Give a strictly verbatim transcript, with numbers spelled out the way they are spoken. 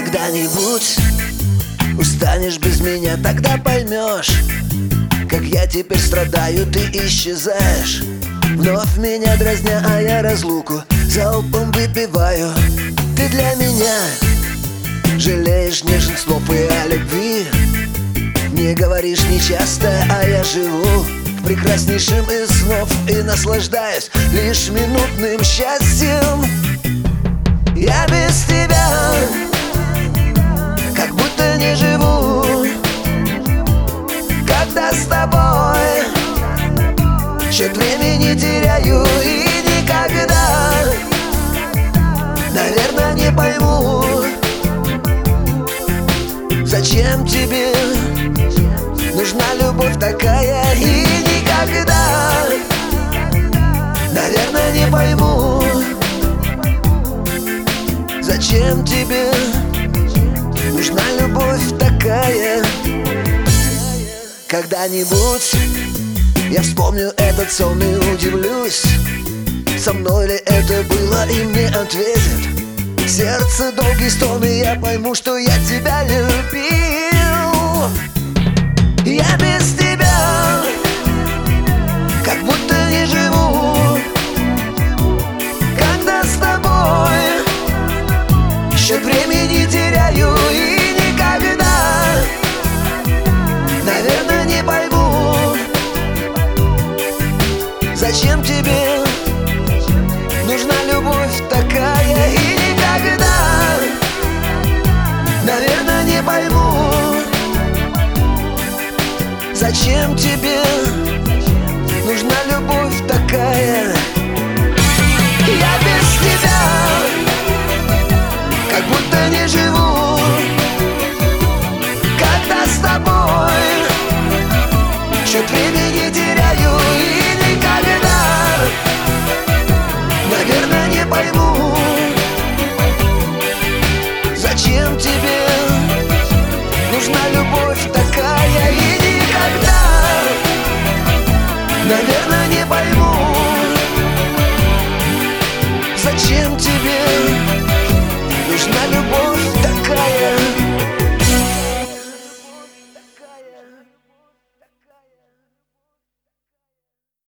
Когда-нибудь устанешь без меня, тогда поймешь, как я теперь страдаю, ты исчезаешь. Вновь меня дразня, а я разлуку залпом выпиваю. Ты для меня жалеешь нежных слов и о любви. Не говоришь нечасто, а я живу в прекраснейшем из снов и наслаждаюсь лишь минутным счастьем. Я без тебя как будто не живу. Когда с тобой счет времени теряю и никогда, наверное, не пойму, зачем тебе нужна любовь такая. И никогда, наверное, не пойму, зачем тебе нужна любовь такая. Когда-нибудь я вспомню этот сон и удивлюсь, со мной ли это было, и мне ответит сердце долгий стон, и я пойму, что я тебя любил. Я без тебя как будто не живу. Когда с тобой счет времени теряю и никогда, наверное, не пойму, зачем тебе нужна любовь такая. И никогда, наверное, не пойму, зачем тебе нужна любовь такая. Я без тебя как будто не живу. Когда с тобой счет времени теряю и никогда, наверное, не пойму,